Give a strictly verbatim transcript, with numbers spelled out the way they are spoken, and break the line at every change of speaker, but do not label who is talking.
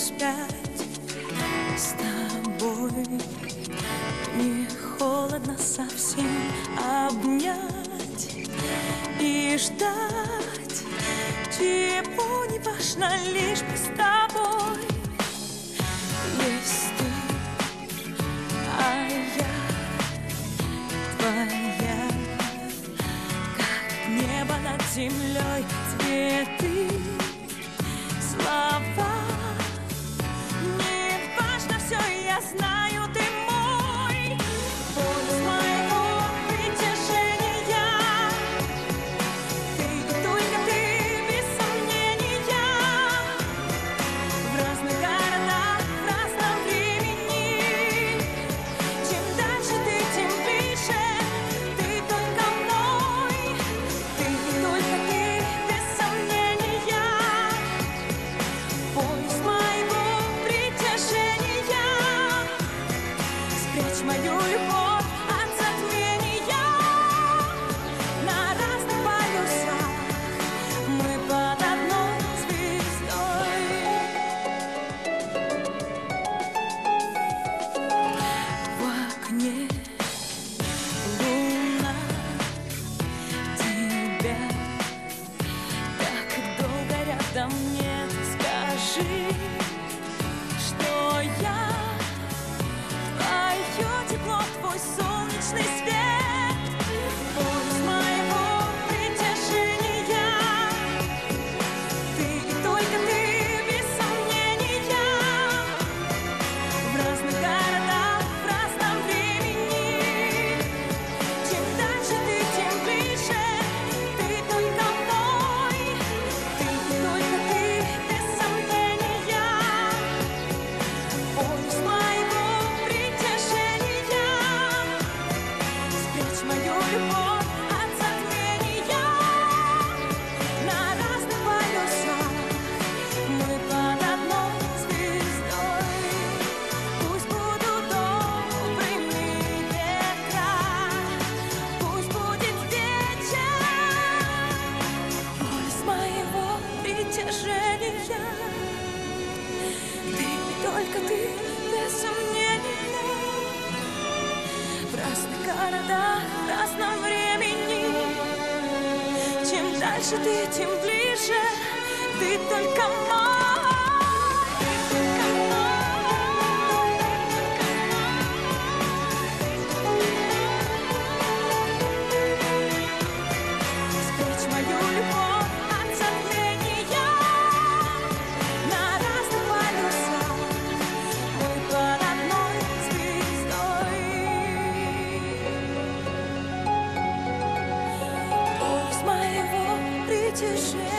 спять с тобой. Не холодно совсем обнять и ждать. Чего не важно, лишь бы с тобой. Есть ты, а я твоя, как небо над землей, цветы, слова. Не важно все, я знаю, ты мой. Полюс моего притяжения. Ты, только ты, без сомнения. В разных городах, в разном времени. Чем дальше ты, тем ближе. Ты только мой. Ты, только ты, без сомнения. Полюс моего притяжения. Спрячь мою любовь от затмения. На разных полюсах мы под одной звездой. В окне луна, тебя так долго рядом нет. Скажи, что я твое тепло, твой солнечный свет. Полюс моего притяжения. Ты, только ты, без сомнения. В разных городах, в разном времени. Чем дальше ты, тем ближе. Ты только мой. Ты, только ты, без сомнения. Полюс моего притяжения. Спрячь мою любовь от затмения. На разных полюсах мы под одной звездой. Пусть будут добрыми ветра, пусть будет вечер. Полюс моего притяжения. Ты, только ты, без сомнения. В разных городах, в разном времени. Чем дальше ты, тем ближе. Ты только мой. Ты только мой. Спрячь мою любовь от затмения. На разных полюсах мы под одной звездой. Полюс моего притяжения.